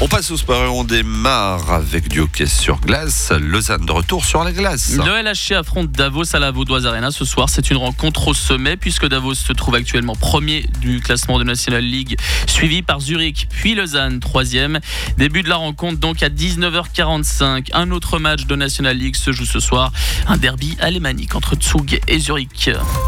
On passe au sport et on démarre avec du hockey sur glace. Lausanne de retour sur la glace. Le LHC affronte Davos à la Vaudoise Arena ce soir. C'est une rencontre au sommet puisque Davos se trouve actuellement premier du classement de National League, suivi par Zurich, puis Lausanne, troisième. Début de la rencontre donc à 19h45. Un autre match de National League se joue ce soir. Un derby alémanique entre Zug et Zurich.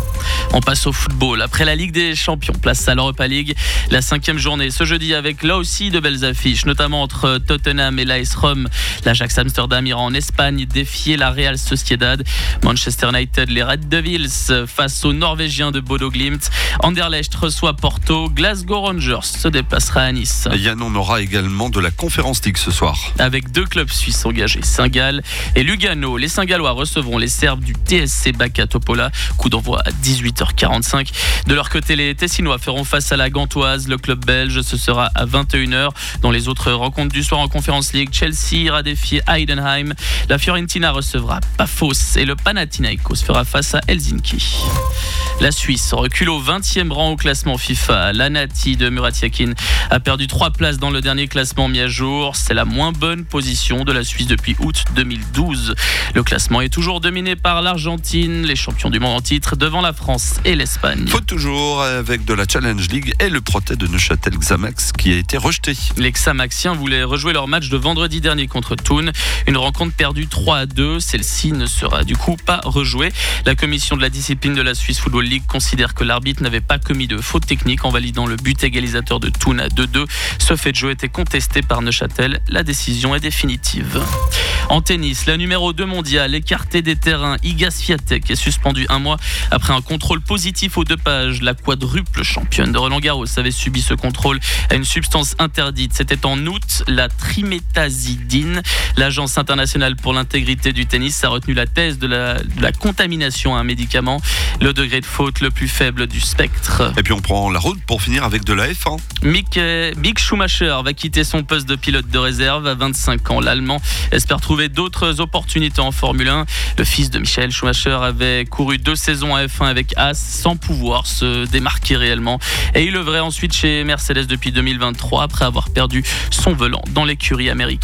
On passe au football. Après la Ligue des Champions, place à l'Europa League. La 5e journée ce jeudi avec là aussi de belles affiches, notamment entre Tottenham et l'AS Rome. L'Ajax Amsterdam ira en Espagne défier la Real Sociedad. Manchester United, les Red Devils face aux Norvégiens de Bodo Glimt. Anderlecht reçoit Porto. Glasgow Rangers se déplacera à Nice. Yann, on aura également de la Conference League ce soir. Avec deux clubs suisses engagés, Saint-Gall et Lugano. Les Saint-Gallois recevront les Serbes du TSC Baka Topola. Coup d'envoi à 18h45. De leur côté, les Tessinois feront face à la Gantoise. Le club belge, ce sera à 21h. Dans les autres rencontres du soir en Conference League, Chelsea ira défier Heidenheim. La Fiorentina recevra Paphos et le Panathinaikos fera face à Helsinki. La Suisse recule au 20e rang au classement FIFA. L'Anati de Murat Yakin a perdu 3 places dans le dernier classement mis à jour. C'est la moins bonne position de la Suisse depuis août 2012. Le classement est toujours dominé par l'Argentine, les champions du monde en titre, devant la France et l'Espagne. Faut toujours avec de la Challenge League et le protège de Neuchâtel Xamax qui a été rejeté. Les Xamaxiens voulaient rejouer leur match de vendredi dernier contre Thun. Une rencontre perdue 3-2. Celle-ci ne sera du coup pas rejouée. La commission de la discipline de la Swiss Football League considère que l'arbitre n'avait pas commis de faute technique en validant le but égalisateur de Thun à 2-2. Ce fait de jeu était contesté par Neuchâtel. La décision est définitive. En tennis, la numéro 2 mondiale écartée des terrains, Iga Swiatek est suspendue 1 mois après un contrôle positif au dopage. La quadruple championne de Roland-Garros avait subi ce contrôle à une substance interdite. C'était en août, la triméthazidine. L'Agence internationale pour l'intégrité du tennis a retenu la thèse de la contamination à un médicament, le degré de faute le plus faible du spectre. Et puis on prend la route pour finir avec de la F1. Mick Schumacher va quitter son poste de pilote de réserve à 25 ans. L'Allemand espère trouver d'autres opportunités en Formule 1. Le fils de Michael Schumacher avait couru 2 saisons à F1 avec Haas sans pouvoir se démarquer réellement. Et il œuvrait ensuite chez Mercedes depuis 2023 après avoir perdu son volant dans l'écurie américaine.